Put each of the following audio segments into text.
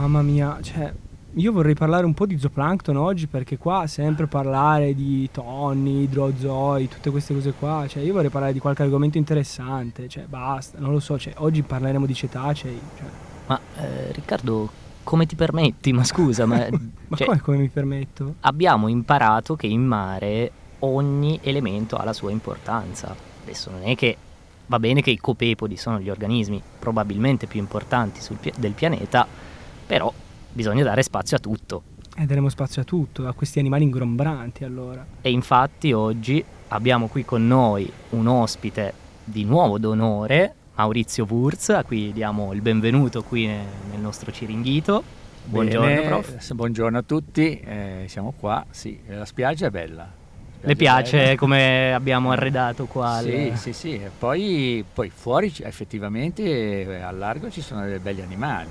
Mamma mia, cioè, io vorrei parlare un po' di zooplancton oggi, perché qua sempre parlare di tonni, idrozoi, tutte queste cose qua, cioè io vorrei parlare di qualche argomento interessante, cioè basta, non lo so, cioè oggi parleremo di cetacei, cioè. Ma Riccardo, come ti permetti? Ma scusa, ma, Ma cioè, come mi permetto? abbiamo imparato che in mare ogni elemento ha la sua importanza. Adesso non è che va bene che i copepodi sono gli organismi probabilmente più importanti del pianeta, però bisogna dare spazio a tutto. E daremo spazio a tutto, a questi animali ingombranti allora. E infatti oggi abbiamo qui con noi un ospite di nuovo d'onore, Maurizio Wurz, a cui diamo il benvenuto qui nel nostro Ciringhito. Buongiorno, Bene, prof. Buongiorno a tutti, siamo qua, sì, la spiaggia è bella. Le piace come abbiamo arredato qua? Sì, e poi fuori effettivamente al largo ci sono dei belli animali,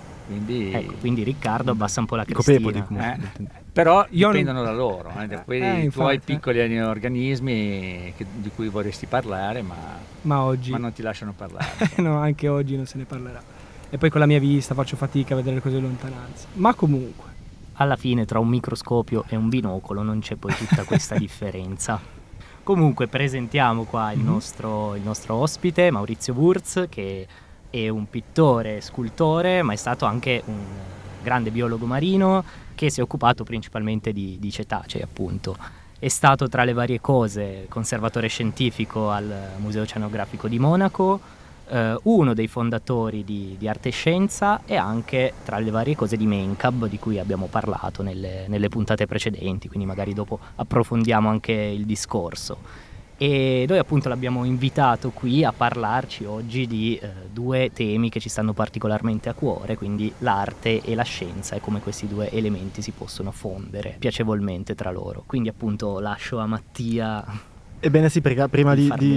quindi Riccardo abbassa un po' la cristina. Copepodi comunque. Però dipendono da loro, dei tuoi infatti, piccoli organismi di cui vorresti parlare, ma oggi ma non ti lasciano parlare. no, anche oggi non se ne parlerà. E poi con la mia vista faccio fatica a vedere le cose in lontananza. Ma comunque, alla fine tra un microscopio e un binocolo non c'è poi tutta questa differenza. Comunque presentiamo qua il nostro ospite, Maurizio Wurz, che è un pittore, scultore, ma è stato anche un grande biologo marino che si è occupato principalmente di cetacei, appunto. È stato tra le varie cose conservatore scientifico al Museo Oceanografico di Monaco, uno dei fondatori di Arte e Scienza, e anche tra le varie cose di Mencab, di cui abbiamo parlato nelle puntate precedenti, quindi magari dopo approfondiamo anche il discorso. E noi appunto l'abbiamo invitato qui a parlarci oggi di due temi che ci stanno particolarmente a cuore, quindi l'arte e la scienza, e come questi due elementi si possono fondere piacevolmente tra loro. Quindi appunto lascio a Mattia. Ebbene sì, perché prima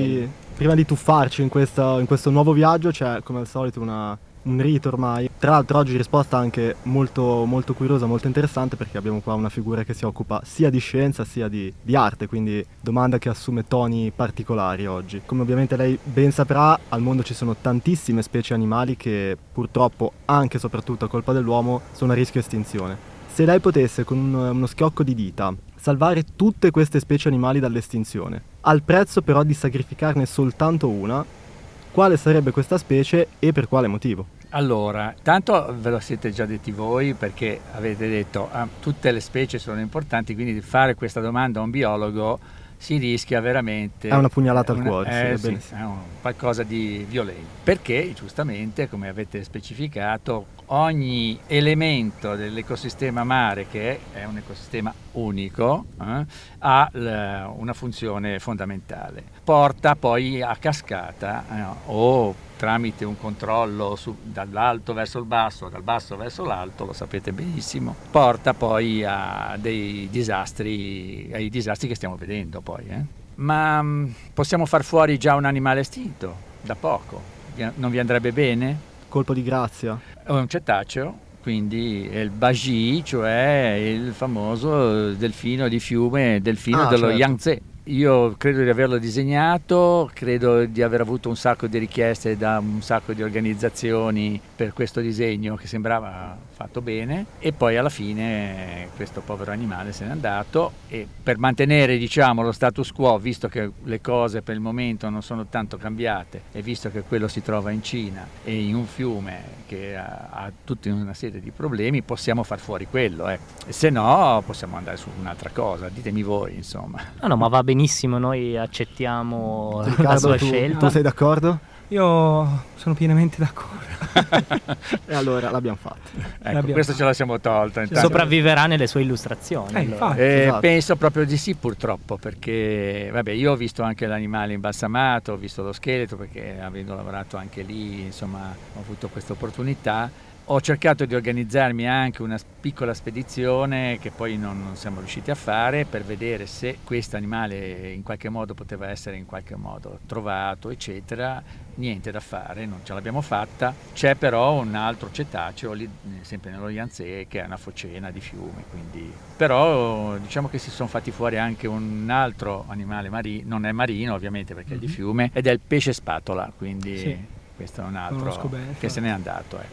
di tuffarci in questo nuovo viaggio c'è come al solito un rito ormai. Tra l'altro oggi risposta anche molto, molto curiosa, molto interessante, perché abbiamo qua una figura che si occupa sia di scienza sia di arte, quindi domanda che assume toni particolari oggi. Come ovviamente lei ben saprà, al mondo ci sono tantissime specie animali che purtroppo, anche e soprattutto a colpa dell'uomo, sono a rischio estinzione. Se lei potesse con uno schiocco di dita salvare tutte queste specie animali dall'estinzione, al prezzo però di sacrificarne soltanto una, quale sarebbe questa specie e per quale motivo? Allora, tanto ve lo siete già detti voi, perché avete detto tutte le specie sono importanti, quindi di fare questa domanda a un biologo si rischia veramente... È una pugnalata al cuore, sì, è qualcosa di violento. Perché, giustamente, come avete specificato, ogni elemento dell'ecosistema mare, che è un ecosistema unico, ha una funzione fondamentale. Porta poi a cascata o tramite un controllo dall'alto verso il basso, dal basso verso l'alto, lo sapete benissimo, porta poi a ai disastri che stiamo vedendo poi. Ma possiamo far fuori già un animale estinto, da poco. Non vi andrebbe bene? Colpo di grazia. È un cetaceo, quindi è il Baji, cioè il famoso delfino di fiume, dello certo. Yangtze. Io credo di averlo disegnato, credo di aver avuto un sacco di richieste da un sacco di organizzazioni per questo disegno che sembrava fatto bene, e poi alla fine questo povero animale se n'è andato, e per mantenere, diciamo, lo status quo, visto che le cose per il momento non sono tanto cambiate e visto che quello si trova in Cina e in un fiume che ha tutta una serie di problemi, possiamo far fuori quello, se no possiamo andare su un'altra cosa, ditemi voi, insomma. No, ma va benissimo, noi accettiamo Riccardo, la sua scelta. Tu sei d'accordo? io sono pienamente d'accordo. E allora l'abbiamo fatto. Ecco, questo ce la siamo tolta. Intanto. Sopravviverà nelle sue illustrazioni. Allora. Infatti, esatto. Penso proprio di sì, purtroppo, perché io ho visto anche l'animale imbalsamato, ho visto lo scheletro, perché avendo lavorato anche lì, insomma, ho avuto questa opportunità. Ho cercato di organizzarmi anche una piccola spedizione che poi non siamo riusciti a fare, per vedere se questo animale in qualche modo poteva essere in qualche modo trovato, eccetera. Niente da fare, non ce l'abbiamo fatta. C'è però un altro cetaceo lì, sempre nello Yangtze, che è una focena di fiume, quindi... Però diciamo che si sono fatti fuori anche un altro animale marino, non è marino ovviamente perché è di fiume, ed è il pesce spatola, quindi Sì. questo è un altro Conosco bene, che se n'è andato, ecco.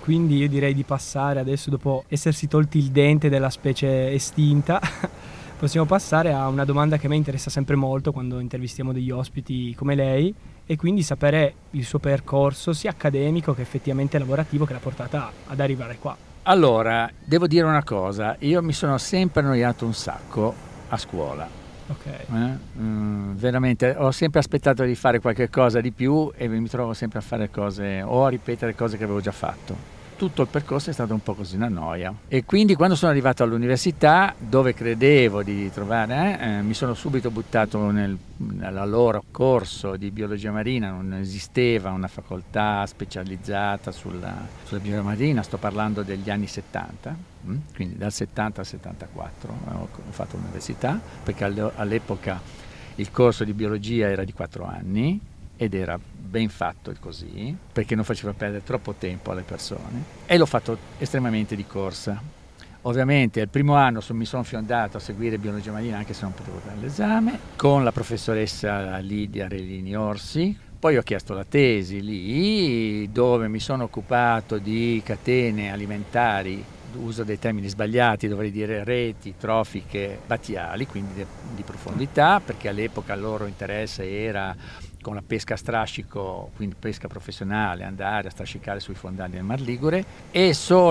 quindi io direi di passare adesso, dopo essersi tolti il dente della specie estinta, possiamo passare a una domanda che a me interessa sempre molto quando intervistiamo degli ospiti come lei, e quindi sapere il suo percorso sia accademico che effettivamente lavorativo che l'ha portata ad arrivare qua. Allora, devo dire una cosa, io mi sono sempre annoiato un sacco a scuola. Ok. Veramente ho sempre aspettato di fare qualche cosa di più e mi trovo sempre a fare cose o a ripetere cose che avevo già fatto. Tutto il percorso è stato un po' così una noia, e quindi quando sono arrivato all'università, dove credevo di trovare, mi sono subito buttato nell'allora corso di biologia marina. Non esisteva una facoltà specializzata sulla biologia marina, sto parlando degli anni 70, quindi dal 70 al 74 ho fatto l'università, perché all'epoca il corso di biologia era di 4 anni ed era ben fatto così, perché non faceva perdere troppo tempo alle persone, e l'ho fatto estremamente di corsa. Ovviamente il primo anno mi sono fiondato a seguire biologia marina, anche se non potevo dare l'esame, con la professoressa Lidia Relini Orsi. Poi ho chiesto la tesi lì, dove mi sono occupato di catene alimentari, uso dei termini sbagliati, dovrei dire reti trofiche battiali, quindi di profondità, perché all'epoca il loro interesse era, con la pesca a strascico, quindi pesca professionale, andare a strascicare sui fondali del Mar Ligure, e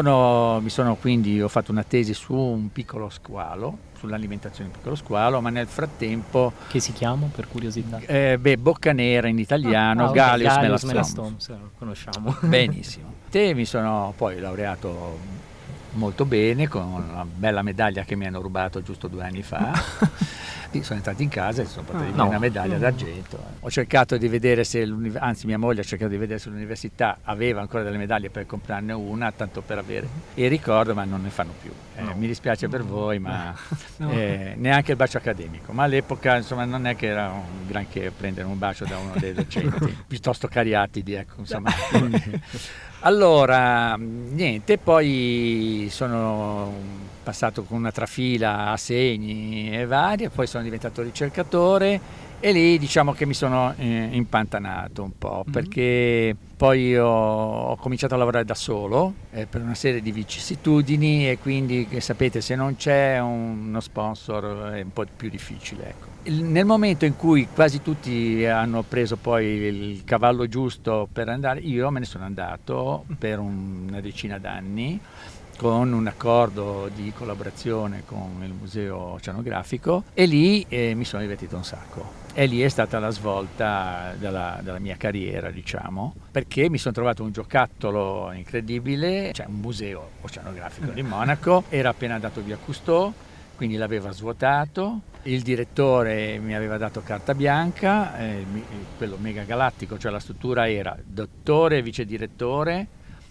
ho fatto una tesi su un piccolo squalo, sull'alimentazione di un piccolo squalo, ma nel frattempo... Che si chiama, per curiosità? Bocca nera in italiano, Galeos melastomus, lo conosciamo. Benissimo. Mi sono poi laureato molto bene, con una bella medaglia che mi hanno rubato giusto 2 anni fa. Sono entrato in casa e sono portato una medaglia d'argento. Ho cercato di vedere mia moglie ha cercato di vedere se l'università aveva ancora delle medaglie per comprarne una, tanto per avere il ricordo, ma non ne fanno più. Mi dispiace per voi, ma neanche il bacio accademico. Ma all'epoca, insomma, non è che era un granché prendere un bacio da uno dei docenti, piuttosto cariatidi, ecco, insomma. Allora, niente, poi sono passato con una trafila a segni e varie, poi sono diventato ricercatore, e lì diciamo che mi sono impantanato un po', perché poi ho cominciato a lavorare da solo per una serie di vicissitudini, e quindi sapete, se non c'è uno sponsor è un po' più difficile, ecco. Nel momento in cui quasi tutti hanno preso poi il cavallo giusto per andare, io me ne sono andato per una decina d'anni, con un accordo di collaborazione con il Museo Oceanografico, e lì mi sono divertito un sacco. E lì è stata la svolta della mia carriera, diciamo, perché mi sono trovato un giocattolo incredibile, cioè un museo oceanografico di Monaco, era appena andato via Cousteau, quindi l'aveva svuotato, il direttore mi aveva dato carta bianca, quello mega galattico, cioè la struttura era dottore e vice direttore.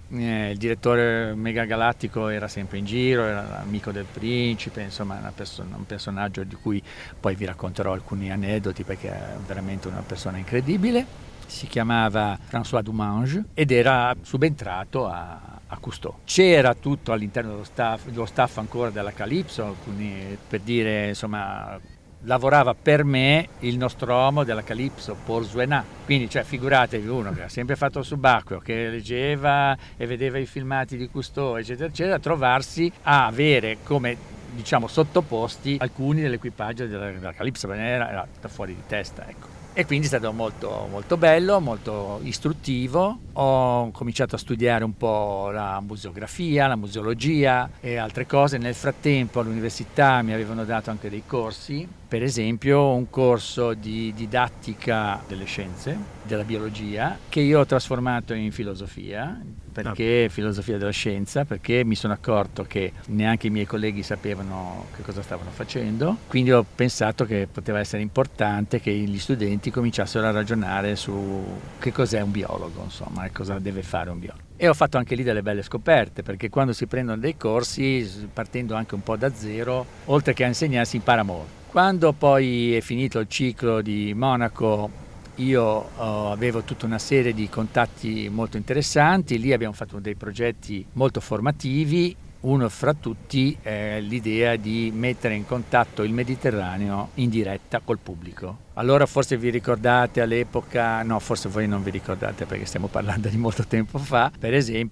Il direttore mega galattico era sempre in giro, era amico del principe, insomma un personaggio di cui poi vi racconterò alcuni aneddoti, perché è veramente una persona incredibile. Si chiamava François Dumange ed era subentrato a Cousteau. C'era tutto all'interno dello staff ancora della Calypso, quindi, per dire, insomma, lavorava per me il nostromo della Calypso, Paul Zuenat. Quindi, cioè, figuratevi, uno che ha sempre fatto il subacqueo, che leggeva e vedeva i filmati di Cousteau, eccetera, eccetera, trovarsi a avere come, diciamo, sottoposti alcuni dell'equipaggio della Calypso, perché era da fuori di testa, ecco. E quindi è stato molto, molto bello, molto istruttivo. Ho cominciato a studiare un po' la museografia, la museologia e altre cose. Nel frattempo all'università mi avevano dato anche dei corsi, per esempio un corso di didattica delle scienze, della biologia, che io ho trasformato in filosofia, perché filosofia della scienza, perché mi sono accorto che neanche i miei colleghi sapevano che cosa stavano facendo, quindi ho pensato che poteva essere importante che gli studenti cominciassero a ragionare su che cos'è un biologo, insomma, e cosa deve fare un biologo. E ho fatto anche lì delle belle scoperte, perché quando si prendono dei corsi, partendo anche un po' da zero, oltre che a insegnare, si impara molto. Quando poi è finito il ciclo di Monaco, io avevo tutta una serie di contatti molto interessanti, lì abbiamo fatto dei progetti molto formativi, uno fra tutti è l'idea di mettere in contatto il Mediterraneo in diretta col pubblico. Allora forse vi ricordate all'epoca, no forse voi non vi ricordate perché stiamo parlando di molto tempo fa, per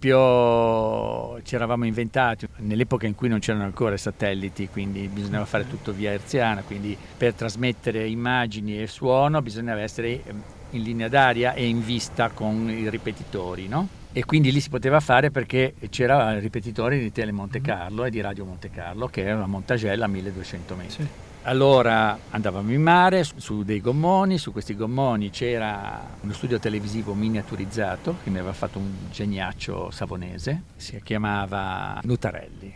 esempio ci eravamo inventati nell'epoca in cui non c'erano ancora i satelliti, quindi bisognava fare tutto via hertziana, quindi per trasmettere immagini e suono bisognava essere in linea d'aria e in vista con i ripetitori, no? E quindi lì si poteva fare perché c'era il ripetitore di Tele Monte Carlo e di Radio Monte Carlo, che era una montagella a 1200 metri. Sì. Allora andavamo in mare su dei gommoni, su questi gommoni c'era uno studio televisivo miniaturizzato che mi aveva fatto un geniaccio savonese, si chiamava Nutarelli,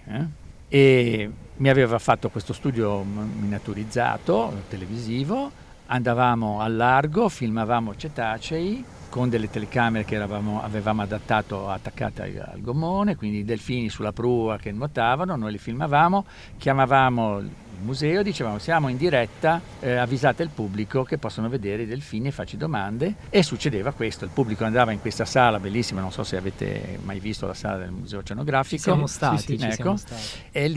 e mi aveva fatto questo studio miniaturizzato televisivo. Andavamo al largo, filmavamo cetacei con delle telecamere che avevamo adattato attaccate al gommone, quindi i delfini sulla prua che nuotavano, noi li filmavamo, chiamavamo il museo, dicevamo siamo in diretta, avvisate il pubblico che possono vedere i delfini e farci domande, e succedeva questo, il pubblico andava in questa sala bellissima, non so se avete mai visto la sala del Museo Oceanografico. Siamo stati, ecco, e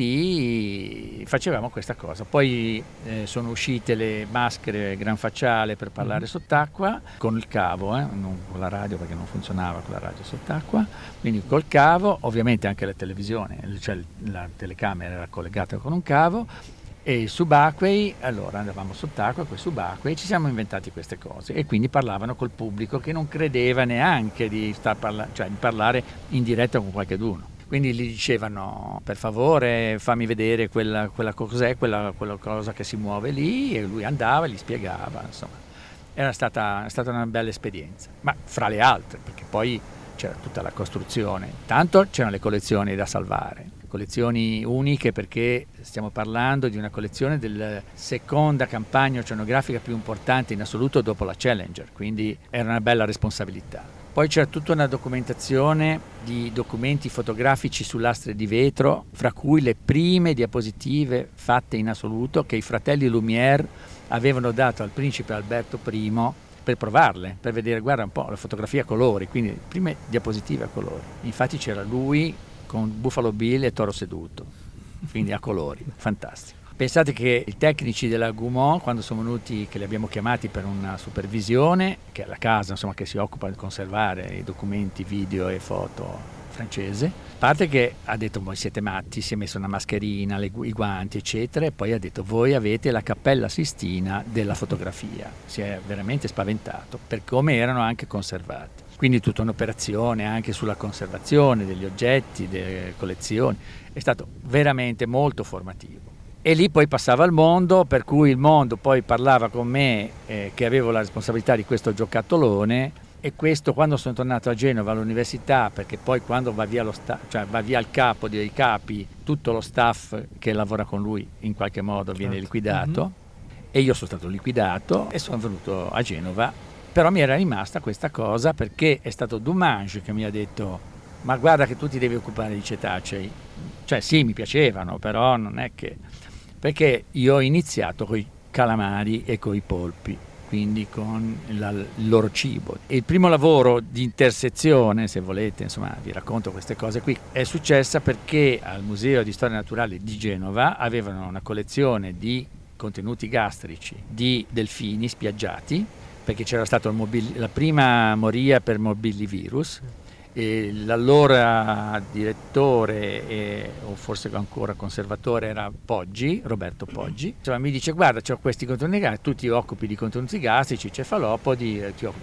lì facevamo questa cosa. Poi sono uscite le maschere gran facciale per parlare sott'acqua con il cavo, non con la radio perché non funzionava con la radio sott'acqua, quindi col cavo, ovviamente anche la televisione, cioè la telecamera era collegata con un cavo, e i subacquei, allora andavamo sott'acqua con i subacquei, ci siamo inventati queste cose e quindi parlavano col pubblico che non credeva neanche di di parlare in diretta con qualcheduno. Quindi gli dicevano per favore fammi vedere quella cos'è, quella cosa che si muove lì, e lui andava e gli spiegava, insomma. È stata una bella esperienza, ma fra le altre, perché poi c'era tutta la costruzione, tanto c'erano le collezioni da salvare, collezioni uniche perché stiamo parlando di una collezione della seconda campagna oceanografica più importante in assoluto dopo la Challenger, quindi era una bella responsabilità. Poi c'era tutta una documentazione di documenti fotografici su lastre di vetro, fra cui le prime diapositive fatte in assoluto che i fratelli Lumière avevano dato al principe Alberto I per provarle, per vedere, guarda un po' la fotografia a colori, quindi le prime diapositive a colori. Infatti c'era lui con Buffalo Bill e Toro Seduto, quindi a colori, fantastico. Pensate che i tecnici della Gaumont, quando sono venuti, che li abbiamo chiamati per una supervisione, che è la casa insomma, che si occupa di conservare i documenti video e foto francese, a parte che ha detto voi siete matti, si è messo una mascherina, i guanti eccetera, e poi ha detto voi avete la Cappella Sistina della fotografia, si è veramente spaventato per come erano anche conservati. Quindi tutta un'operazione anche sulla conservazione degli oggetti, delle collezioni, è stato veramente molto formativo. E lì poi passava al mondo, per cui il mondo poi parlava con me che avevo la responsabilità di questo giocattolone, e questo quando sono tornato a Genova all'università, perché poi quando va via va via il capo dei capi, tutto lo staff che lavora con lui in qualche modo viene liquidato, e io sono stato liquidato e sono venuto a Genova, però mi era rimasta questa cosa perché è stato Dumange che mi ha detto ma guarda che tu ti devi occupare di cetacei, cioè sì mi piacevano però non è che, perché io ho iniziato con i calamari e con i polpi, quindi con il loro cibo. E il primo lavoro di intersezione, se volete, insomma, vi racconto queste cose qui, è successa perché al Museo di Storia Naturale di Genova avevano una collezione di contenuti gastrici di delfini spiaggiati, perché c'era stata la prima moria per morbillivirus, e l'allora direttore o forse ancora conservatore era Poggi, Roberto Poggi, insomma, mi dice guarda c'ho questi contenuti gastrici, tu ti occupi di contenuti gastrici, cefalopodi,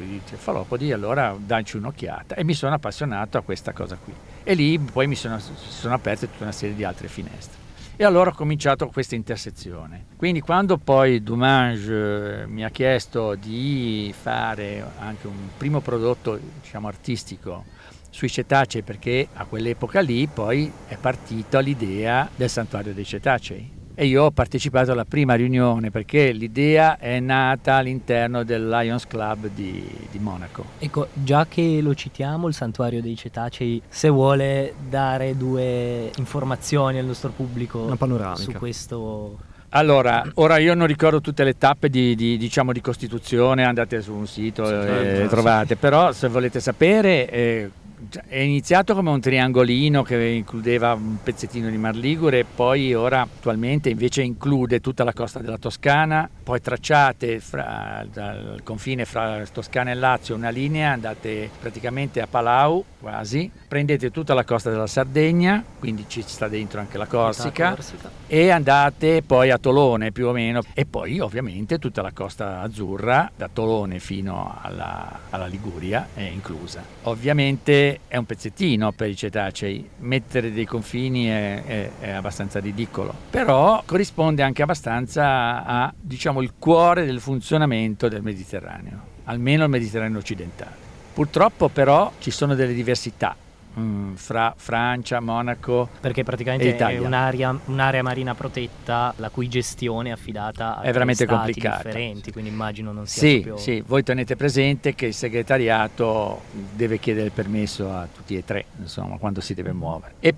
allora dacci un'occhiata, e mi sono appassionato a questa cosa qui e lì poi si sono aperte tutta una serie di altre finestre. E allora ho cominciato questa intersezione. Quindi quando poi Dumange mi ha chiesto di fare anche un primo prodotto, diciamo, artistico sui cetacei, perché a quell'epoca lì poi è partita l'idea del santuario dei cetacei. E io ho partecipato alla prima riunione perché l'idea è nata all'interno del Lions Club di Monaco. Ecco, già che lo citiamo, il santuario dei cetacei, se vuole dare due informazioni al nostro pubblico, una panoramica su questo. Allora, ora io non ricordo tutte le tappe di costituzione, andate su un sito e trovate, però se volete sapere è iniziato come un triangolino che includeva un pezzettino di Mar Ligure, poi ora attualmente invece include tutta la costa della Toscana, poi tracciate dal confine fra Toscana e Lazio una linea, andate praticamente a Palau quasi, prendete tutta la costa della Sardegna, quindi ci sta dentro anche la Corsica, e andate poi a Tolone più o meno, e poi ovviamente tutta la costa azzurra da Tolone fino alla Liguria è inclusa. Ovviamente è un pezzettino per i cetacei, mettere dei confini è abbastanza ridicolo, però corrisponde anche abbastanza a, diciamo, il cuore del funzionamento del Mediterraneo, almeno il Mediterraneo occidentale. Purtroppo però ci sono delle diversità fra Francia, Monaco, perché praticamente è un'area marina protetta la cui gestione è affidata a è veramente stati complicata, differenti, quindi immagino non sia proprio... Sì, voi tenete presente che il segretariato deve chiedere il permesso a tutti e tre, insomma, quando si deve muovere. E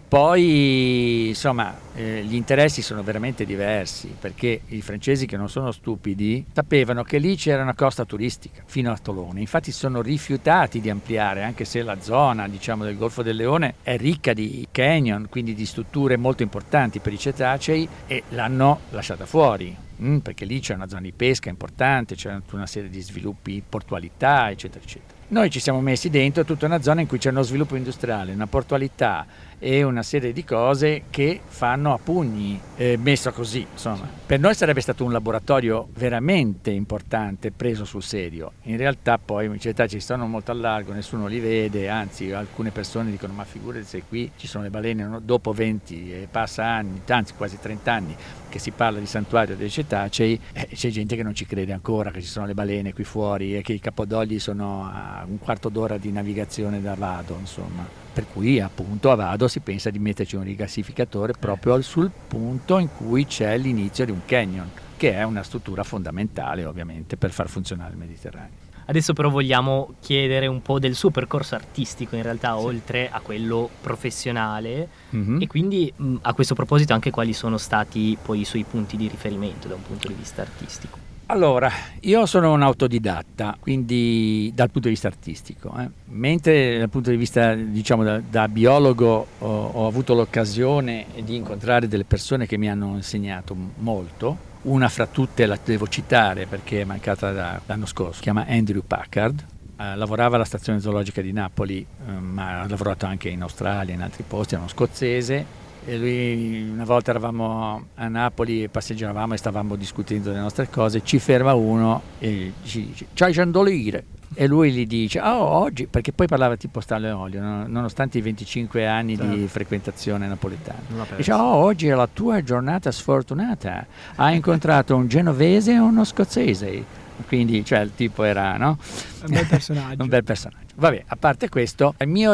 poi, insomma, gli interessi sono veramente diversi, perché i francesi, che non sono stupidi, sapevano che lì c'era una costa turistica fino a Tolone, infatti sono rifiutati di ampliare, anche se la zona, diciamo, del Golfo del Leone è ricca di canyon, quindi di strutture molto importanti per i cetacei, e l'hanno lasciata fuori, perché lì c'è una zona di pesca importante, c'è una serie di sviluppi, portualità, eccetera, eccetera. Noi ci siamo messi dentro tutta una zona in cui c'è uno sviluppo industriale, una portualità e una serie di cose che fanno a pugni, messo così, insomma. Per noi sarebbe stato un laboratorio veramente importante, preso sul serio. In realtà poi i cetacei stanno molto a largo, nessuno li vede, anzi alcune persone dicono: ma figurati se qui ci sono le balene, no? Dopo 20 e passa anni, anzi quasi 30 anni che si parla di santuario dei cetacei, c'è gente che non ci crede ancora che ci sono le balene qui fuori e che i capodogli sono a un quarto d'ora di navigazione da Vado, insomma. Per cui appunto a Vado si pensa di metterci un rigassificatore proprio sul punto in cui c'è l'inizio di un canyon, che è una struttura fondamentale ovviamente per far funzionare il Mediterraneo. Adesso però vogliamo chiedere un po' del suo percorso artistico, in realtà, sì, oltre a quello professionale, e quindi a questo proposito anche quali sono stati poi i suoi punti di riferimento da un punto di vista artistico. Allora, io sono un autodidatta, quindi dal punto di vista artistico, mentre dal punto di vista, diciamo, da biologo ho avuto l'occasione di incontrare delle persone che mi hanno insegnato molto. Una fra tutte la devo citare perché è mancata l'anno scorso, si chiama Andrew Packard, lavorava alla stazione zoologica di Napoli, ma ha lavorato anche in Australia, in altri posti, è uno scozzese. E lui, una volta eravamo a Napoli, passeggiavamo e stavamo discutendo delle nostre cose, ci ferma uno e ci dice: c'hai chandeliere? E lui gli dice: oggi, perché poi parlava tipo Stanlio Olio, nonostante i 25 anni di frequentazione napoletana, dice: oggi è la tua giornata sfortunata, hai incontrato un genovese e uno scozzese. Quindi, cioè, il tipo era, no? Un bel personaggio. Un bel personaggio. Vabbè, a parte questo, il mio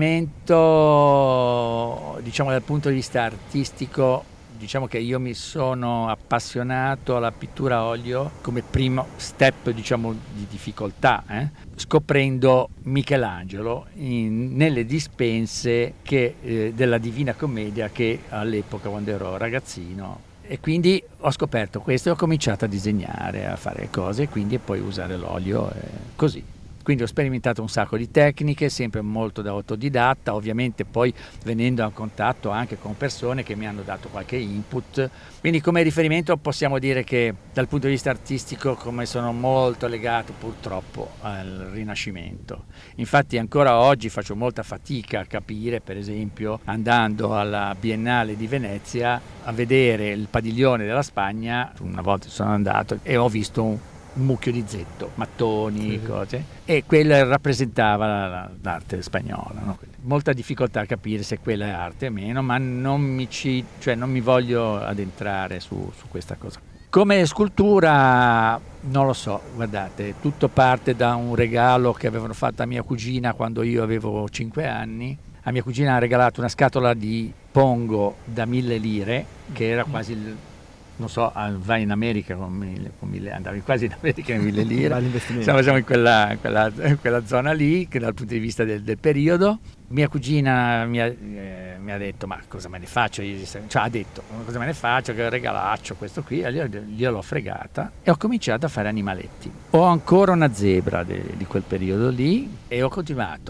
riferimento, diciamo, dal punto di vista artistico, diciamo che io mi sono appassionato alla pittura a olio come primo step, diciamo, di difficoltà, scoprendo Michelangelo nelle dispense della Divina Commedia, che all'epoca, quando ero ragazzino, e quindi ho scoperto questo e ho cominciato a disegnare, a fare cose, e quindi poi usare l'olio, così. Quindi ho sperimentato un sacco di tecniche, sempre molto da autodidatta, ovviamente poi venendo a contatto anche con persone che mi hanno dato qualche input. Quindi come riferimento possiamo dire che dal punto di vista artistico come sono molto legato purtroppo al Rinascimento. Infatti ancora oggi faccio molta fatica a capire, per esempio andando alla Biennale di Venezia a vedere il padiglione della Spagna. Una volta sono andato e ho visto un mucchio di zetto, mattoni, cose, e quella rappresentava l'arte spagnola, no? Molta difficoltà a capire se quella è arte o meno, ma non mi voglio addentrare su questa cosa. Come scultura non lo so, guardate, tutto parte da un regalo che avevano fatto a mia cugina quando io avevo 5 anni. A mia cugina ha regalato una scatola di pongo da 1.000 lire, che era quasi non so, vai in America con 1.000, andavi quasi in America con 1.000 lire. Siamo in quella zona lì, che dal punto di vista del periodo. Mia cugina mi ha detto: ma cosa me ne faccio? Ha detto: cosa me ne faccio? Che regalaccio questo qui. E gliel'ho fregata e ho cominciato a fare animaletti. Ho ancora una zebra di quel periodo lì e ho continuato.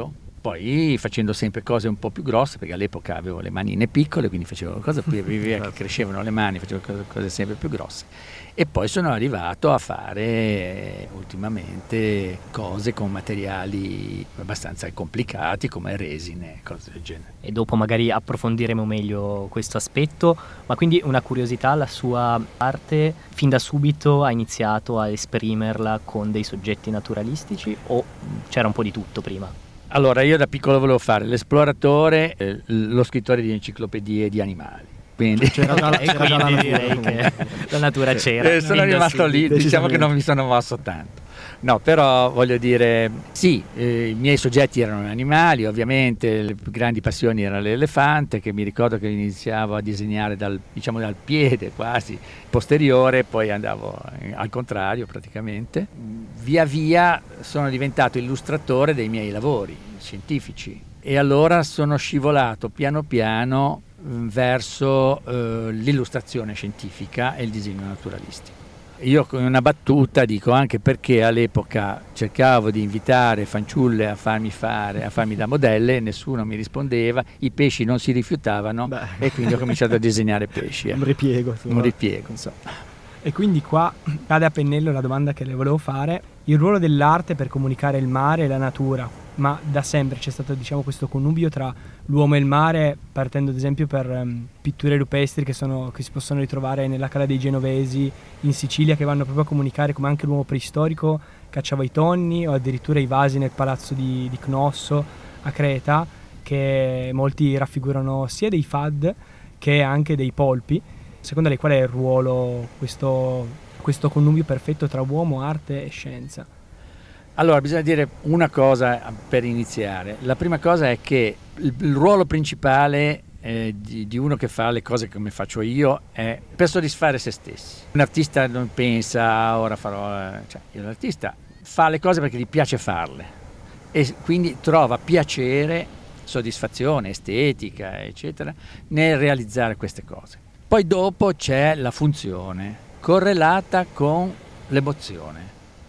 poi facendo sempre cose un po' più grosse, perché all'epoca avevo le manine piccole, quindi facevo cose, poi via che crescevano le mani, facevo cose sempre più grosse. E poi sono arrivato a fare ultimamente cose con materiali abbastanza complicati come resine, cose del genere. E dopo magari approfondiremo meglio questo aspetto, ma quindi una curiosità, la sua arte fin da subito ha iniziato a esprimerla con dei soggetti naturalistici o c'era un po' di tutto prima? Allora, io da piccolo volevo fare l'esploratore, lo scrittore di enciclopedie di animali. Quindi quindi direi che la natura c'era. Sono rimasto lì, diciamo che non mi sono mosso tanto. No, però voglio dire, sì, i miei soggetti erano animali, ovviamente le più grandi passioni erano l'elefante, che mi ricordo che iniziavo a disegnare dal piede quasi posteriore, poi andavo al contrario praticamente. Via via sono diventato illustratore dei miei lavori scientifici e allora sono scivolato piano piano verso l'illustrazione scientifica e il disegno naturalistico. Io con una battuta dico anche perché all'epoca cercavo di invitare fanciulle a farmi da modelle, nessuno mi rispondeva, i pesci non si rifiutavano. E quindi ho cominciato a disegnare pesci. Un ripiego, insomma. E quindi qua cade a pennello la domanda che le volevo fare: il ruolo dell'arte per comunicare il mare e la natura, ma da sempre c'è stato, diciamo, questo connubio tra l'uomo e il mare, partendo ad esempio per pitture rupestri che si possono ritrovare nella Cala dei Genovesi in Sicilia, che vanno proprio a comunicare come anche l'uomo preistorico cacciava i tonni, o addirittura i vasi nel palazzo di Cnosso a Creta, che molti raffigurano sia dei fad che anche dei polpi. Secondo lei qual è il ruolo, questo connubio perfetto tra uomo, arte e scienza? Allora, bisogna dire una cosa per iniziare. La prima cosa è che il ruolo principale di uno che fa le cose come faccio io è per soddisfare se stessi. Un artista non pensa, ora farò... l'artista fa le cose perché gli piace farle e quindi trova piacere, soddisfazione estetica, eccetera, nel realizzare queste cose. Poi dopo c'è la funzione correlata con l'emozione.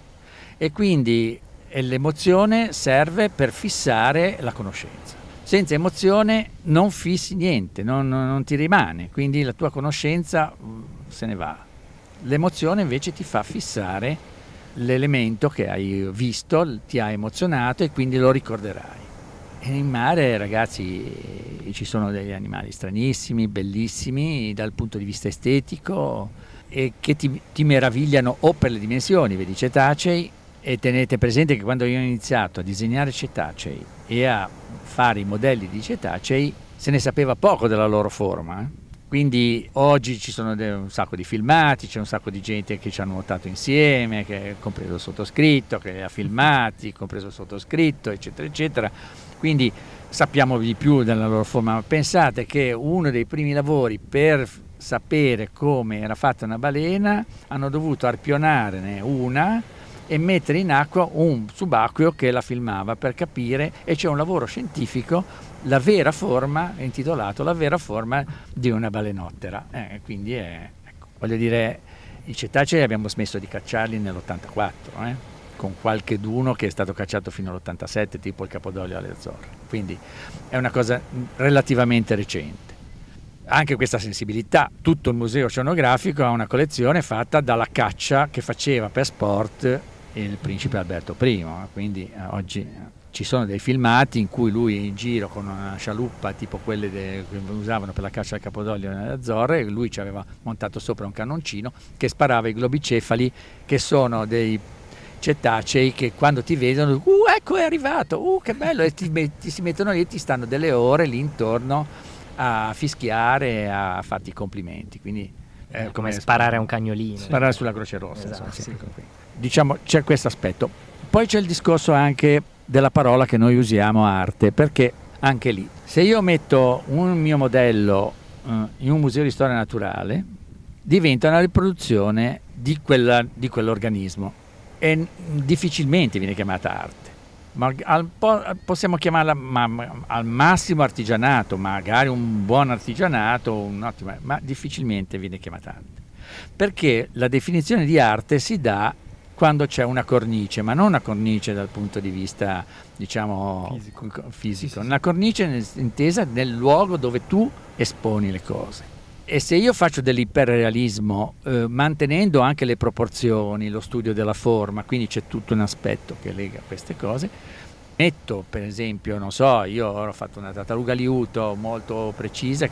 E quindi l'emozione serve per fissare la conoscenza. Senza emozione non fissi niente, non ti rimane, quindi la tua conoscenza se ne va. L'emozione invece ti fa fissare l'elemento che hai visto, ti ha emozionato e quindi lo ricorderai. E in mare, ragazzi, ci sono degli animali stranissimi, bellissimi dal punto di vista estetico e che ti meravigliano o per le dimensioni, vedi cetacei. E tenete presente che quando io ho iniziato a disegnare cetacei e a fare i modelli di cetacei se ne sapeva poco della loro forma. Quindi oggi ci sono un sacco di filmati, c'è un sacco di gente che ci ha nuotato insieme, compreso il sottoscritto, che li ha filmati, compreso il sottoscritto, eccetera, eccetera. Quindi sappiamo di più della loro forma. Ma pensate che uno dei primi lavori per sapere come era fatta una balena hanno dovuto arpionarne una e mettere in acqua un subacqueo che la filmava per capire, e c'è un lavoro scientifico, la vera forma, intitolato La vera forma di una balenottera. Quindi ecco, voglio dire, i cetacei abbiamo smesso di cacciarli nell'84, con qualche d'uno che è stato cacciato fino all'87, tipo il capodoglio alle Azzorre. Quindi è una cosa relativamente recente. Anche questa sensibilità, tutto il museo oceanografico ha una collezione fatta dalla caccia che faceva per sport il principe Alberto I, quindi oggi ci sono dei filmati in cui lui è in giro con una scialuppa tipo quelle che usavano per la caccia al capodoglio nelle Azzorre, e lui ci aveva montato sopra un cannoncino che sparava i globicefali, che sono dei cetacei che quando ti vedono ecco è arrivato, che bello, e si mettono lì e ti stanno delle ore lì intorno a fischiare, a farti i complimenti. Quindi come sparare a un cagnolino, sparare sulla Croce Rossa, esatto, insomma, sì. Diciamo c'è questo aspetto. Poi c'è il discorso anche della parola che noi usiamo, arte, perché anche lì, se io metto un mio modello in un museo di storia naturale, diventa una riproduzione di quell'organismo e difficilmente viene chiamata arte. Ma possiamo chiamarla al massimo artigianato, magari un buon artigianato, ma difficilmente viene chiamata arte, perché la definizione di arte si dà quando c'è una cornice, ma non una cornice dal punto di vista, diciamo, fisico. Una cornice intesa nel luogo dove tu esponi le cose. E se io faccio dell'iperrealismo mantenendo anche le proporzioni, lo studio della forma, quindi c'è tutto un aspetto che lega queste cose, metto per esempio, non so, io ho fatto una tartaruga liuto molto precisa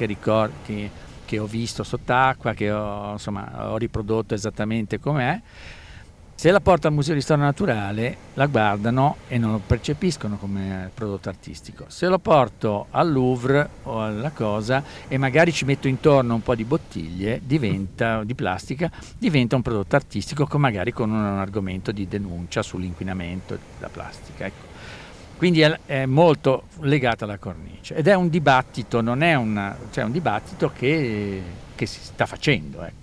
che ho visto sott'acqua, che ho riprodotto esattamente com'è. Se la porto al Museo di Storia Naturale la guardano e non lo percepiscono come prodotto artistico. Se lo porto al Louvre o alla cosa e magari ci metto intorno un po' di bottiglie di plastica, diventa un prodotto artistico magari con un argomento di denuncia sull'inquinamento della plastica. Ecco. Quindi è molto legata alla cornice ed è un dibattito, non è un dibattito che si sta facendo. Ecco.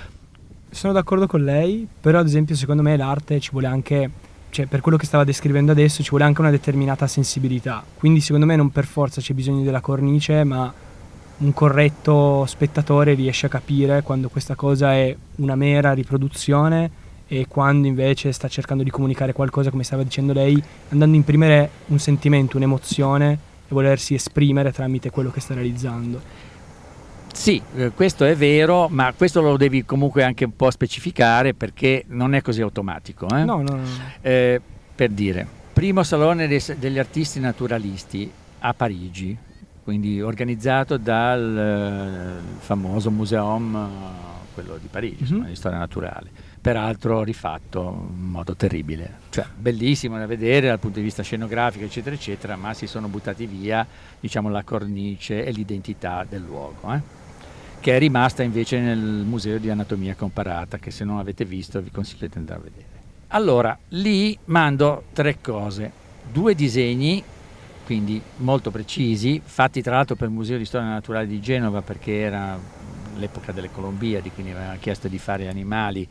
Sono d'accordo con lei, però ad esempio secondo me l'arte ci vuole anche, cioè per quello che stava descrivendo adesso, ci vuole anche una determinata sensibilità. Quindi secondo me non per forza c'è bisogno della cornice, ma un corretto spettatore riesce a capire quando questa cosa è una mera riproduzione e quando invece sta cercando di comunicare qualcosa, come stava dicendo lei, andando a imprimere un sentimento, un'emozione e volersi esprimere tramite quello che sta realizzando. Sì, questo è vero, ma questo lo devi comunque anche un po' specificare perché non è così automatico. No. Per dire, primo salone degli artisti naturalisti a Parigi, quindi organizzato dal famoso Muséum, quello di Parigi, di storia naturale, peraltro rifatto in modo terribile, cioè bellissimo da vedere dal punto di vista scenografico eccetera eccetera, ma si sono buttati via, diciamo, la cornice e l'identità del luogo, che è rimasta invece nel Museo di Anatomia Comparata, che se non avete visto vi consiglio di andare a vedere. Allora, lì mando 3 cose, 2 disegni, quindi molto precisi, fatti tra l'altro per il Museo di Storia Naturale di Genova, perché era l'epoca delle Colombiadi, quindi avevano chiesto di fare animali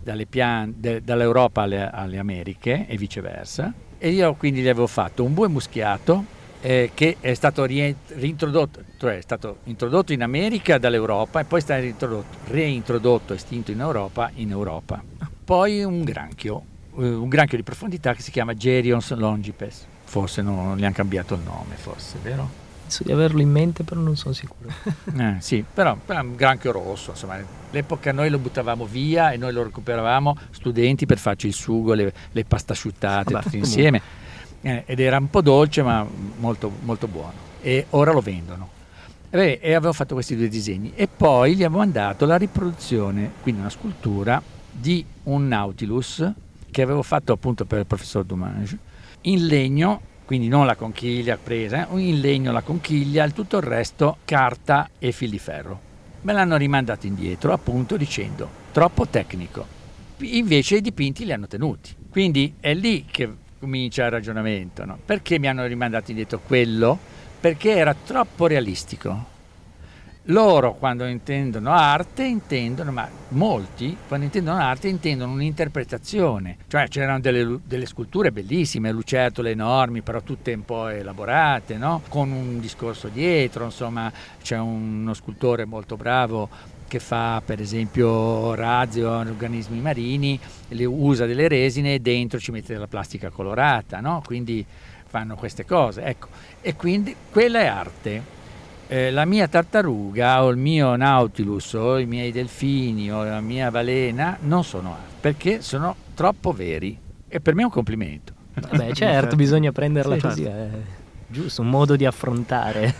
dall'Europa alle Americhe e viceversa, e io quindi gli avevo fatto un bue muschiato, che è stato reintrodotto, cioè è stato introdotto in America dall'Europa e poi è stato reintrodotto, estinto in Europa. Poi un granchio di profondità che si chiama Geryon longipes, forse non gli hanno cambiato il nome, forse, vero? Penso di averlo in mente, però non sono sicuro. Sì, però è un granchio rosso, insomma, all'epoca noi lo buttavamo via e noi lo recuperavamo studenti per farci il sugo, le pasta asciuttate, tutti insieme. Ed era un po' dolce ma molto, molto buono, e ora lo vendono. E avevo fatto questi 2 disegni e poi gli avevo mandato la riproduzione, quindi una scultura di un Nautilus che avevo fatto appunto per il professor Dumange in legno, quindi non la conchiglia presa, in legno la conchiglia, il tutto il resto carta e fil di ferro. Me l'hanno rimandato indietro appunto dicendo troppo tecnico, invece i dipinti li hanno tenuti, quindi è lì che comincia il ragionamento, no? Perché mi hanno rimandato indietro quello? Perché era troppo realistico. Loro quando intendono arte ma molti quando intendono arte intendono un'interpretazione, cioè c'erano delle sculture bellissime, lucertole enormi, però tutte un po' elaborate, no? Con un discorso dietro, insomma c'è uno scultore molto bravo che fa per esempio razzi o organismi marini, usa delle resine e dentro ci mette della plastica colorata, no? Quindi fanno queste cose, ecco. E quindi quella è arte. La mia tartaruga o il mio Nautilus o i miei delfini o la mia balena non sono arte, perché sono troppo veri, e per me è un complimento. Beh, certo, bisogna prenderla così, è giusto, un modo di affrontare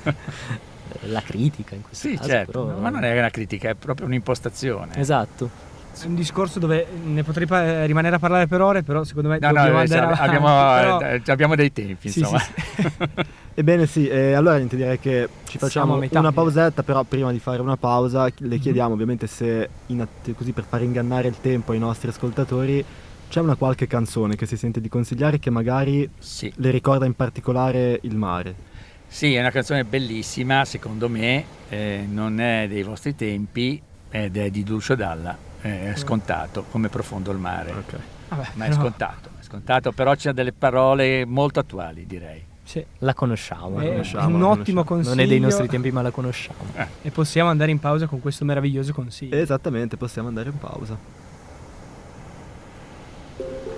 la critica in questo caso. Certo, però... ma non è una critica, è proprio un'impostazione. Esatto. È un discorso dove ne potrei rimanere a parlare per ore, però secondo me dobbiamo andare avanti. Abbiamo dei tempi, insomma. Sì. Ebbene sì, allora niente, direi che ci facciamo una pausetta, però prima di fare una pausa le chiediamo ovviamente se, così per far ingannare il tempo ai nostri ascoltatori, c'è una qualche canzone che si sente di consigliare che magari le ricorda in particolare il mare. Sì, è una canzone bellissima, secondo me, non è dei vostri tempi, ed è di Lucio Dalla, è scontato, come profondo il mare. Okay. Vabbè, ma è scontato, però c'è delle parole molto attuali, direi. Sì. La conosciamo. È un ottimo consiglio. Non è dei nostri tempi, ma la conosciamo. E possiamo andare in pausa con questo meraviglioso consiglio. Esattamente, possiamo andare in pausa.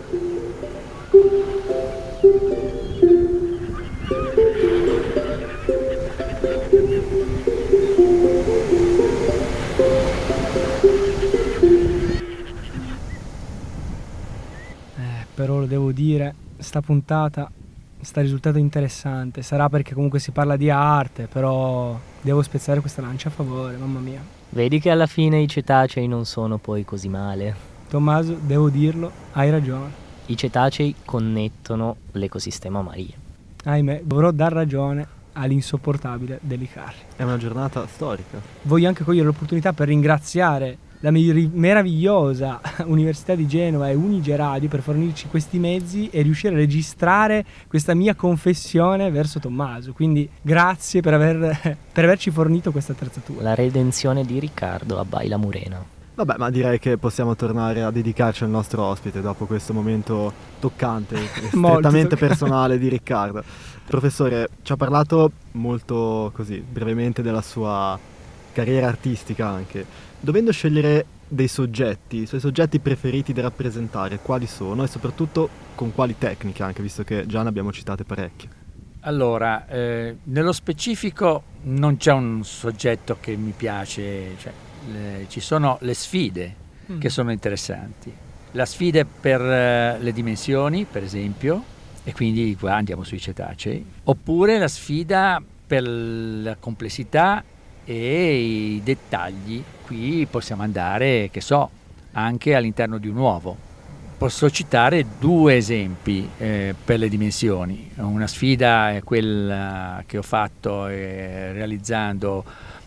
sta puntata sta risultato interessante. Sarà perché comunque si parla di arte, però devo spezzare questa lancia a favore, mamma mia. Vedi che alla fine i cetacei non sono poi così male. Tommaso, devo dirlo, hai ragione. I cetacei connettono l'ecosistema marino. Ahimè, dovrò dar ragione all'insopportabile Deli Carli. È una giornata storica. Voglio anche cogliere l'opportunità per ringraziare la meravigliosa Università di Genova e Unige Radio per fornirci questi mezzi e riuscire a registrare questa mia confessione verso Tommaso. Quindi grazie per averci fornito questa attrezzatura. La redenzione di Riccardo a Baila Murena. Vabbè, ma direi che possiamo tornare a dedicarci al nostro ospite dopo questo momento toccante e strettamente personale di Riccardo. Professore, ci ha parlato molto così brevemente della sua carriera artistica anche. Dovendo scegliere dei soggetti, i suoi soggetti preferiti da rappresentare, quali sono e soprattutto con quali tecniche anche, visto che già ne abbiamo citate parecchie? Allora, nello specifico non c'è un soggetto che mi piace, cioè, ci sono le sfide che sono interessanti. La sfida per le dimensioni, per esempio, e quindi qua andiamo sui cetacei, oppure la sfida per la complessità e i dettagli. Qui possiamo andare, che so, anche all'interno di un uovo. Posso citare 2 esempi per le dimensioni. Una sfida è quella che ho fatto realizzando,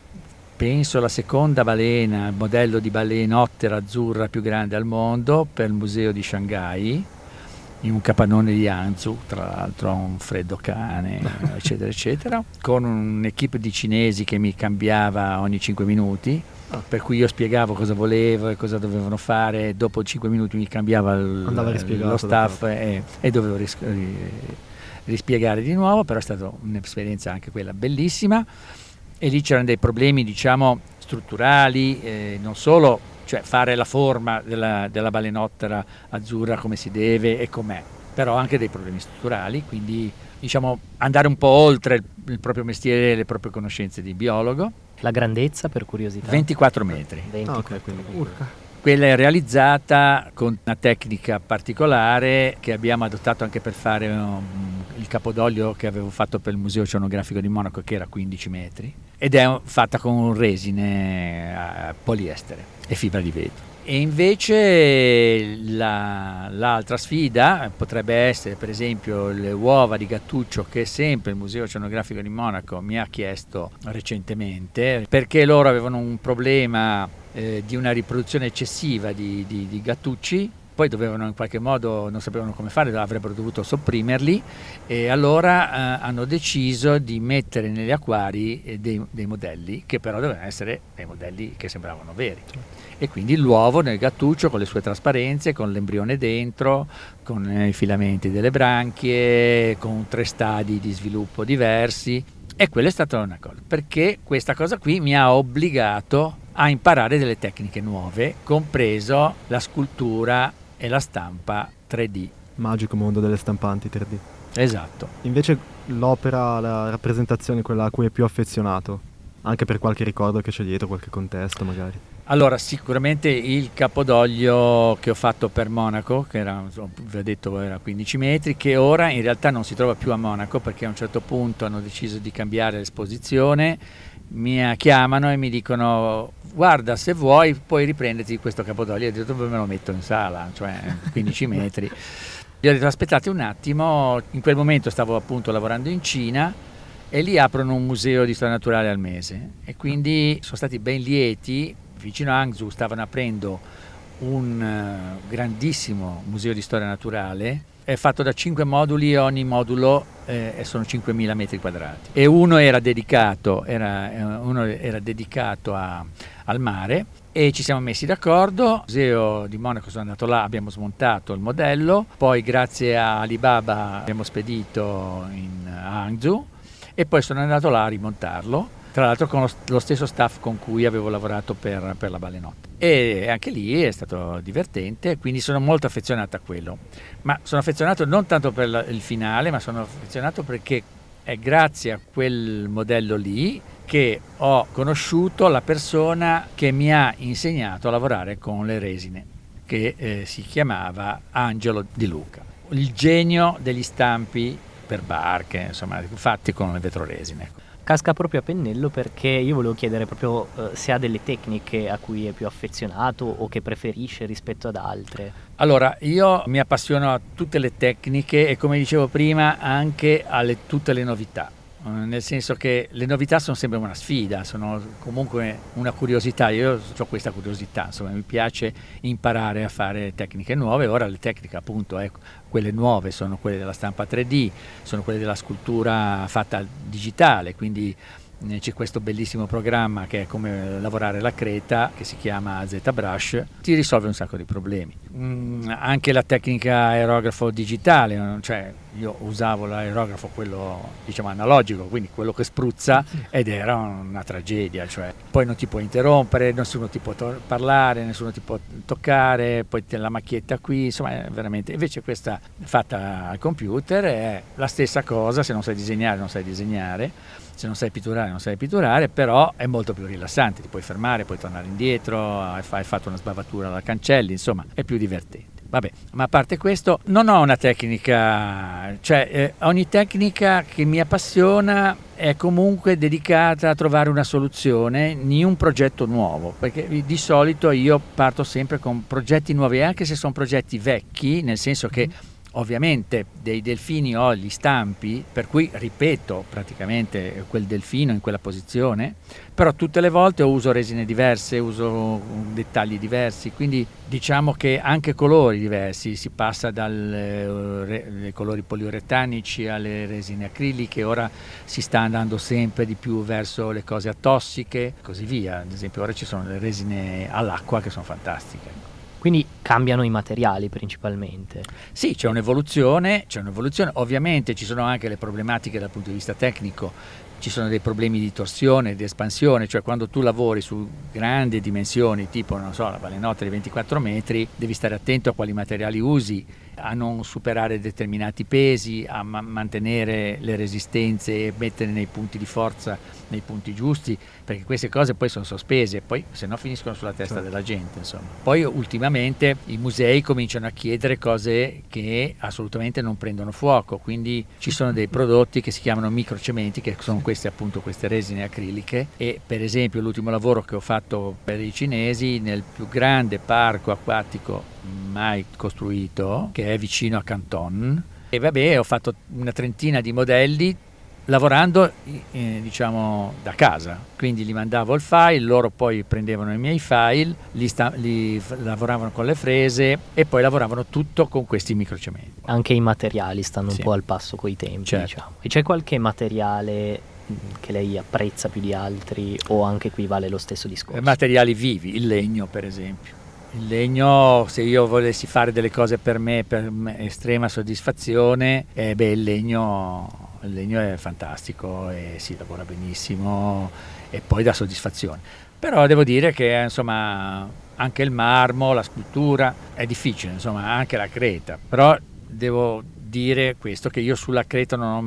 penso, la seconda balena, il modello di balenottera azzurra più grande al mondo per il museo di Shanghai, in un capannone di Hangzhou, tra l'altro un freddo cane, eccetera eccetera, con un'equipe di cinesi che mi cambiava ogni 5 minuti, per cui io spiegavo cosa volevo e cosa dovevano fare, dopo 5 minuti mi cambiava lo staff e dovevo rispiegare di nuovo, però è stata un'esperienza anche quella bellissima, e lì c'erano dei problemi, diciamo, strutturali, non solo, cioè fare la forma della balenottera azzurra come si deve e com'è, però anche dei problemi strutturali, quindi diciamo andare un po' oltre il proprio mestiere e le proprie conoscenze di biologo. La grandezza, per curiosità? 24 metri. 24. Okay, quindi Quella è realizzata con una tecnica particolare che abbiamo adottato anche per fare il capodoglio che avevo fatto per il Museo Oceanografico di Monaco, che era 15 metri, ed è fatta con resine a poliestere e fibra di vetro. E invece l'altra sfida potrebbe essere, per esempio, le uova di Gattuccio, che sempre il Museo Oceanografico di Monaco mi ha chiesto recentemente, perché loro avevano un problema di una riproduzione eccessiva di gattucci, poi dovevano in qualche modo, non sapevano come fare, avrebbero dovuto sopprimerli, e allora hanno deciso di mettere negli acquari dei modelli che però dovevano essere dei modelli che sembravano veri. E quindi l'uovo nel gattuccio con le sue trasparenze, con l'embrione dentro, con i filamenti delle branchie, con 3 stadi di sviluppo diversi. E quella è stata una cosa, perché questa cosa qui mi ha obbligato a imparare delle tecniche nuove, compreso la scultura e la stampa 3D. Magico mondo delle stampanti 3D. Esatto. Invece l'opera, la rappresentazione, quella a cui è più affezionato, anche per qualche ricordo che c'è dietro, qualche contesto magari. Allora, sicuramente il capodoglio che ho fatto per Monaco, che era, vi ho detto, era 15 metri, che ora in realtà non si trova più a Monaco, perché a un certo punto hanno deciso di cambiare l'esposizione, mi chiamano e mi dicono: guarda, se vuoi puoi riprenderti questo capodoglio. E ho detto: dove me lo metto in sala? Cioè 15 metri. Gli ho detto: aspettate un attimo. In quel momento stavo appunto lavorando in Cina e lì aprono un museo di storia naturale al mese, e quindi sono stati ben lieti. Vicino a Hangzhou stavano aprendo un grandissimo museo di storia naturale, è fatto da 5 moduli, e ogni modulo sono 5.000 metri quadrati, e uno era dedicato al mare, e ci siamo messi d'accordo. Il museo di Monaco, sono andato là, abbiamo smontato il modello, poi grazie a Alibaba abbiamo spedito a Hangzhou, e poi sono andato là a rimontarlo, tra l'altro con lo stesso staff con cui avevo lavorato per la balenotta, e anche lì è stato divertente, quindi sono molto affezionato a quello. Ma sono affezionato non tanto per il finale, ma sono affezionato perché è grazie a quel modello lì che ho conosciuto la persona che mi ha insegnato a lavorare con le resine, che si chiamava Angelo Di Luca. il genio degli stampi per barche, insomma, fatti con le vetroresine. Casca proprio a pennello, perché io volevo chiedere proprio se ha delle tecniche a cui è più affezionato o che preferisce rispetto ad altre. Allora, io mi appassiono a tutte le tecniche e, come dicevo prima, anche tutte le novità. Nel senso che le novità sono sempre una sfida, sono comunque una curiosità. Io ho questa curiosità, insomma, mi piace imparare a fare tecniche nuove. Ora le tecniche, appunto, quelle nuove sono quelle della stampa 3D, sono quelle della scultura fatta digitale, quindi c'è questo bellissimo programma che è come lavorare la creta, che si chiama ZBrush, ti risolve un sacco di problemi. Anche la tecnica aerografo digitale, cioè io usavo l'aerografo quello, diciamo, analogico, quindi quello che spruzza, ed era una tragedia, cioè poi non ti puoi interrompere, nessuno ti può parlare, nessuno ti può toccare, poi la macchietta qui, insomma, è veramente. Invece questa fatta al computer è la stessa cosa. Se non sai disegnare, non sai disegnare, se non sai pitturare, non sai pitturare, però è molto più rilassante, ti puoi fermare, puoi tornare indietro, hai fatto una sbavatura alla cancelli, insomma, è più divertente. Vabbè, ma a parte questo, non ho una tecnica, cioè ogni tecnica che mi appassiona è comunque dedicata a trovare una soluzione in un progetto nuovo, perché di solito io parto sempre con progetti nuovi, anche se sono progetti vecchi, nel senso che ovviamente dei delfini ho gli stampi, per cui ripeto praticamente quel delfino in quella posizione, però tutte le volte uso resine diverse, uso dettagli diversi, quindi diciamo che anche colori diversi, si passa dai colori poliuretanici alle resine acriliche, ora si sta andando sempre di più verso le cose atossiche, così via. Ad esempio ora ci sono le resine all'acqua che sono fantastiche. Quindi cambiano i materiali principalmente. Sì, c'è un'evoluzione, ovviamente ci sono anche le problematiche dal punto di vista tecnico, ci sono dei problemi di torsione, di espansione, cioè quando tu lavori su grandi dimensioni, tipo, non so, la balenotta di 24 metri, devi stare attento a quali materiali usi, a non superare determinati pesi, a mantenere le resistenze e mettere nei punti di forza nei punti giusti, perché queste cose poi sono sospese e poi se no finiscono sulla testa della gente, insomma. Poi ultimamente i musei cominciano a chiedere cose che assolutamente non prendono fuoco, quindi ci sono dei prodotti che si chiamano microcementi, che sono queste, appunto, queste resine acriliche, e per esempio l'ultimo lavoro che ho fatto per i cinesi nel più grande parco acquatico mai costruito, che è vicino a Canton, e vabbè, ho fatto una trentina di modelli lavorando diciamo da casa, quindi gli mandavo il file, loro poi prendevano i miei file, li lavoravano con le frese e poi lavoravano tutto con questi microcementi. Anche i materiali stanno un po' al passo coi tempi, certo. Diciamo. E c'è qualche materiale che lei apprezza più di altri, o anche qui vale lo stesso discorso? Materiali vivi, il legno per esempio. Il legno, se io volessi fare delle cose per me estrema soddisfazione, il legno è fantastico e si lavora benissimo e poi dà soddisfazione. Però devo dire che insomma anche il marmo, la scultura è difficile, insomma anche la creta, però devo dire questo, che io sulla creta non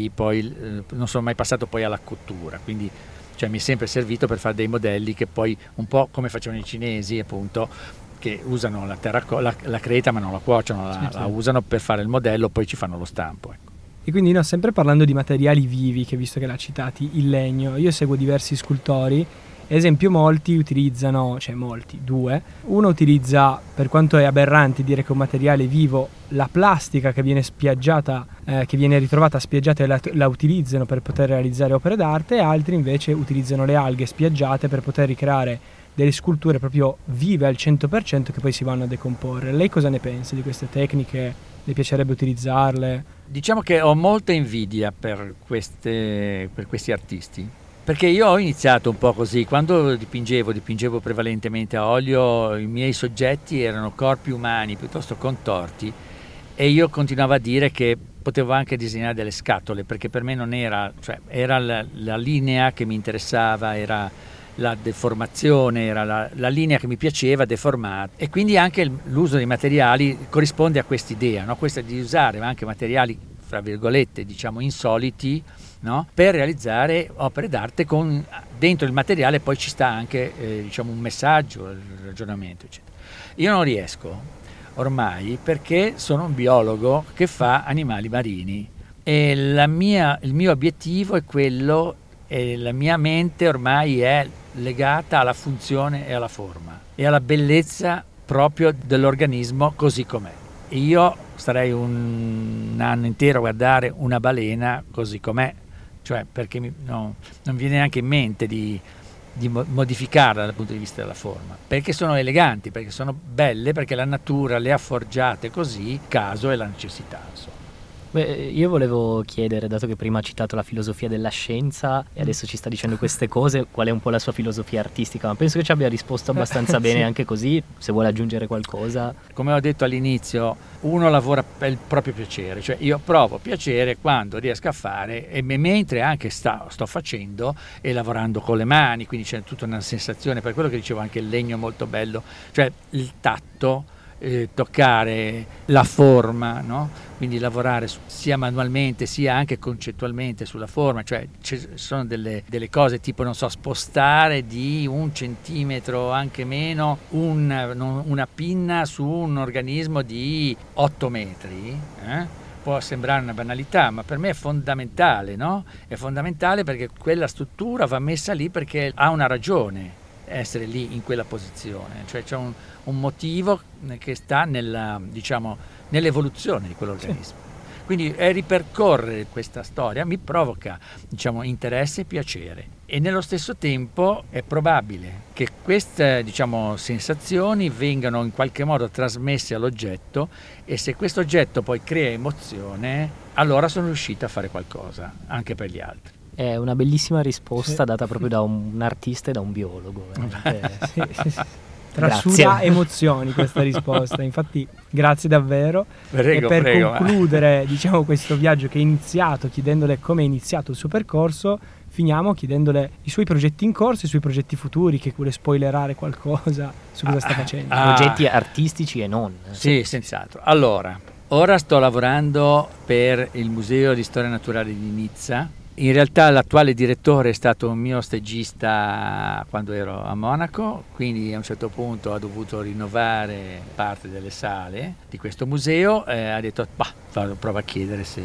sono mai passato poi alla cottura, quindi mi è sempre servito per fare dei modelli che poi, un po' come facevano i cinesi appunto, che usano la creta ma non la cuociono, la usano per fare il modello, poi ci fanno lo stampo, ecco. E quindi, no, sempre parlando di materiali vivi, che visto che l'ha citati, il legno, io seguo diversi scultori, ad esempio molti utilizzano, due, uno utilizza, per quanto è aberrante dire che è un materiale vivo, la plastica che viene spiaggiata, che viene ritrovata spiaggiata, e la utilizzano per poter realizzare opere d'arte, e altri invece utilizzano le alghe spiaggiate per poter ricreare delle sculture proprio vive al 100% che poi si vanno a decomporre. Lei cosa ne pensa di queste tecniche? Le piacerebbe utilizzarle? Diciamo che ho molta invidia per questi artisti, perché io ho iniziato un po' così, quando dipingevo prevalentemente a olio, i miei soggetti erano corpi umani piuttosto contorti, e io continuavo a dire che potevo anche disegnare delle scatole, perché per me non era, era la linea che mi interessava, era la deformazione, era la linea che mi piaceva deformata, e quindi anche l'uso dei materiali corrisponde a quest'idea, no? Questa di usare anche materiali, fra virgolette, diciamo insoliti, no? Per realizzare opere d'arte con dentro il materiale poi ci sta anche diciamo un messaggio, il ragionamento, eccetera. Io non riesco, ormai, perché sono un biologo che fa animali marini e il mio obiettivo è quello, e la mia mente ormai è legata alla funzione e alla forma e alla bellezza proprio dell'organismo così com'è. Io starei un anno intero a guardare una balena così com'è, cioè perché non viene neanche in mente di modificarla dal punto di vista della forma, perché sono eleganti, perché sono belle, perché la natura le ha forgiate così, caso e la necessità, insomma. Beh, io volevo chiedere, dato che prima ha citato la filosofia della scienza e adesso ci sta dicendo queste cose, qual è un po' la sua filosofia artistica? Ma penso che ci abbia risposto abbastanza bene anche così, se vuole aggiungere qualcosa. Come ho detto all'inizio, uno lavora per il proprio piacere, cioè io provo piacere quando riesco a fare e mentre anche sto facendo e lavorando con le mani, quindi c'è tutta una sensazione, per quello che dicevo anche il legno è molto bello, cioè il tatto, toccare la forma, no? Quindi lavorare sia manualmente sia anche concettualmente sulla forma, cioè ci sono delle cose tipo, non so, spostare di 1 centimetro anche meno una pinna su un organismo di 8 metri, può sembrare una banalità, ma per me è fondamentale, no? È fondamentale perché quella struttura va messa lì perché ha una ragione essere lì in quella posizione, cioè c'è un motivo che sta nell'evoluzione di quell'organismo. Sì. Quindi ripercorrere questa storia mi provoca, interesse e piacere, e nello stesso tempo è probabile che queste, sensazioni vengano in qualche modo trasmesse all'oggetto, e se questo oggetto poi crea emozione, allora sono riuscito a fare qualcosa anche per gli altri. È una bellissima risposta data proprio da un artista e da un biologo. Sì. Trasuda emozioni questa risposta, infatti grazie davvero. Prego, e per concludere questo viaggio che è iniziato chiedendole come è iniziato il suo percorso, finiamo chiedendole i suoi progetti in corso, i suoi progetti futuri, che vuole spoilerare qualcosa su cosa sta facendo. Progetti artistici e non. Sì, senz'altro. Allora, ora sto lavorando per il Museo di Storia Naturale di Nizza. In realtà l'attuale direttore è stato un mio stagista quando ero a Monaco, quindi a un certo punto ha dovuto rinnovare parte delle sale di questo museo, ha detto prova a chiedere se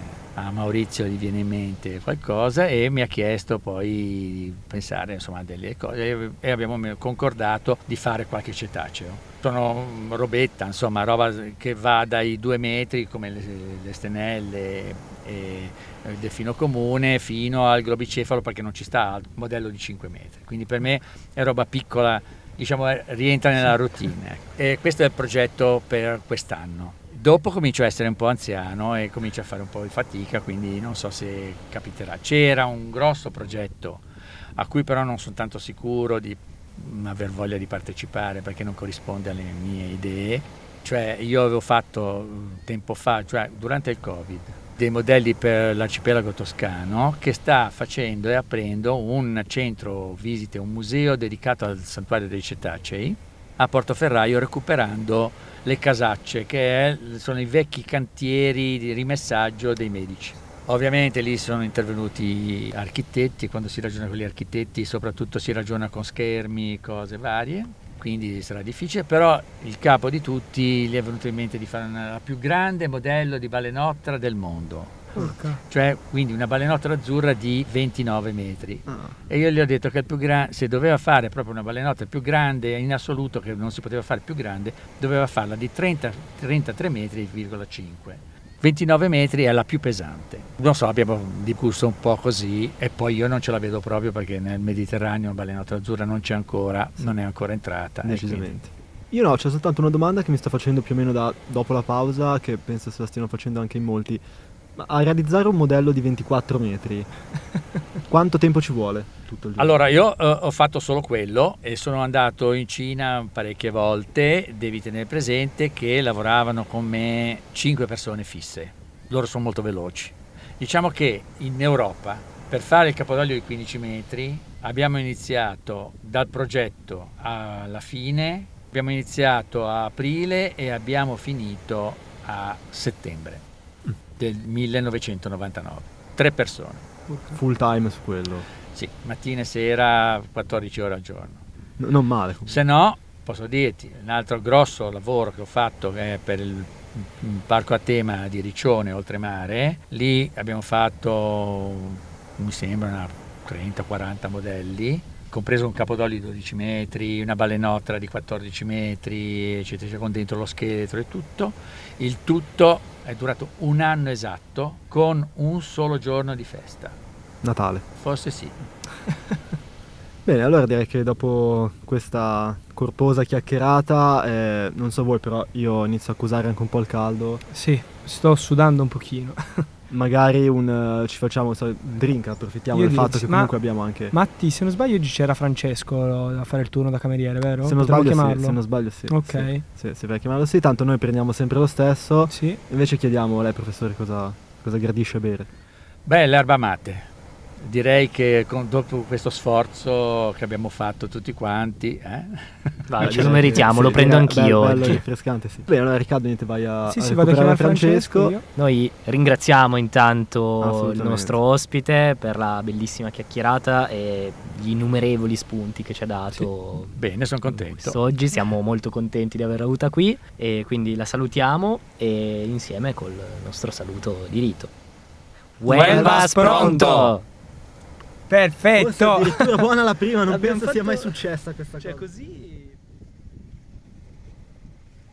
a Maurizio gli viene in mente qualcosa, e mi ha chiesto poi di pensare a delle cose e abbiamo concordato di fare qualche cetaceo. Sono robetta, roba che va dai 2 metri come le stenelle e il delfino comune fino al globicefalo, perché non ci sta al modello di 5 metri, quindi per me è roba piccola, rientra nella routine. E questo è il progetto per quest'anno. Dopo comincio a essere un po' anziano e comincio a fare un po' di fatica, quindi non so se capiterà. C'era un grosso progetto a cui però non sono tanto sicuro di aver voglia di partecipare, perché non corrisponde alle mie idee. Cioè io avevo fatto tempo fa, durante il Covid, dei modelli per l'arcipelago toscano, che sta facendo e aprendo un centro visite, un museo dedicato al santuario dei cetacei a Portoferraio, recuperando le casacce, che sono i vecchi cantieri di rimessaggio dei medici. Ovviamente lì sono intervenuti architetti, e quando si ragiona con gli architetti soprattutto si ragiona con schermi, cose varie, quindi sarà difficile, però il capo di tutti gli è venuto in mente di fare la più grande modello di balenottere del mondo. Cioè quindi una balenottere azzurra di 29 metri. E io gli ho detto che se doveva fare proprio una balenottere più grande in assoluto, che non si poteva fare più grande, doveva farla di 33 metri,5. 29 metri è la più pesante. Non so, abbiamo discusso un po' così, e poi io non ce la vedo proprio perché nel Mediterraneo una balenottere azzurra non c'è ancora, non è ancora entrata. Decisamente. Io no, c'è soltanto una domanda che mi sto facendo più o meno dopo la pausa, che penso se la stiano facendo anche in molti. Ma a realizzare un modello di 24 metri, quanto tempo ci vuole? Tutto il giorno? Allora, io ho fatto solo quello e sono andato in Cina parecchie volte. Devi tenere presente che lavoravano con me 5 persone fisse. Loro sono molto veloci. Diciamo che in Europa, per fare il capodoglio di 15 metri, abbiamo iniziato dal progetto alla fine, abbiamo iniziato a aprile e abbiamo finito a settembre del 1999. 3 persone. Full time su quello? Sì, mattina e sera, 14 ore al giorno. Non male. Se no, posso dirti, un altro grosso lavoro che ho fatto è per il parco a tema di Riccione Oltremare. Lì abbiamo fatto, mi sembra, una 30-40 modelli, compreso un capodogli di 12 metri, una balenottra di 14 metri, eccetera, con dentro lo scheletro e tutto. Il tutto è durato un anno esatto, con un solo giorno di festa. Natale. Forse sì. Bene, allora direi che dopo questa corposa chiacchierata, non so voi, però io inizio a accusare anche un po' il caldo. Sì, sto sudando un pochino. Magari ci facciamo un drink, approfittiamo del fatto che comunque abbiamo anche... Matti, se non sbaglio oggi c'era Francesco a fare il turno da cameriere, vero? Se non sbaglio sì. Ok. Sì, se vai a chiamarlo sì, tanto noi prendiamo sempre lo stesso. Sì. Invece chiediamo a lei, professore, cosa gradisce bere. Beh, l'erba mate. Direi che dopo questo sforzo che abbiamo fatto tutti quanti, Vai, ce lo meritiamo, lo prendo anch'io bello oggi. Rinfrescante, sì. Bene, allora Riccardo, niente, vai a vado a chiamare Francesco. Noi ringraziamo intanto il nostro ospite per la bellissima chiacchierata e gli innumerevoli spunti che ci ha dato. Sì. Bene, sono contento. Oggi siamo molto contenti di averla avuta qui e quindi la salutiamo e insieme col nostro saluto di rito. Vuelvas pronto! Perfetto! Addirittura buona la prima, non Abbiamo penso sia fatto- mai successa questa cosa. Così